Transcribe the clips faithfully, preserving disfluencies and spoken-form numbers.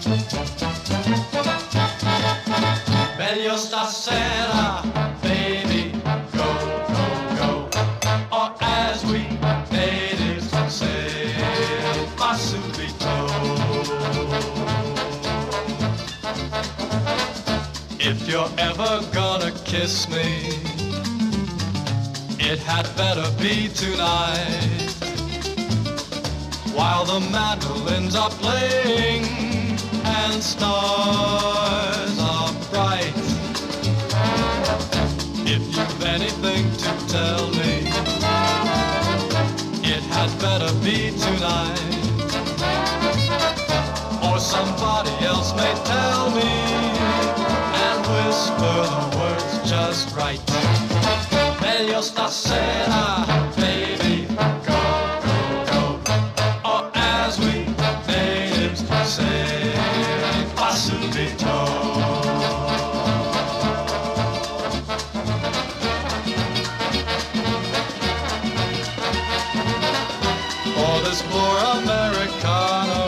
Meglio stasera, baby, go, go, go. Or as we natives say, ma subito. If you're ever gonna kiss me, it had better be tonight, while the mandolins are playing and stars are bright. If you've anything to tell me, it had better be tonight, or somebody else may tell me and whisper the words just right. Meglio stasera, baby, go, go, go. Or as we natives say, fa subito. For this poor Americano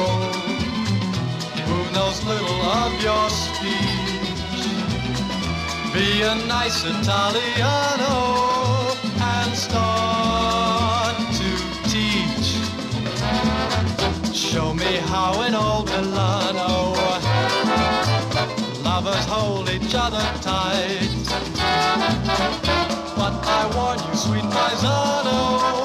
who knows little of your speech, be a nice Italiano and start to teach. Show me how in old Milano lovers hold each other tight. But I warn you, sweet paisano,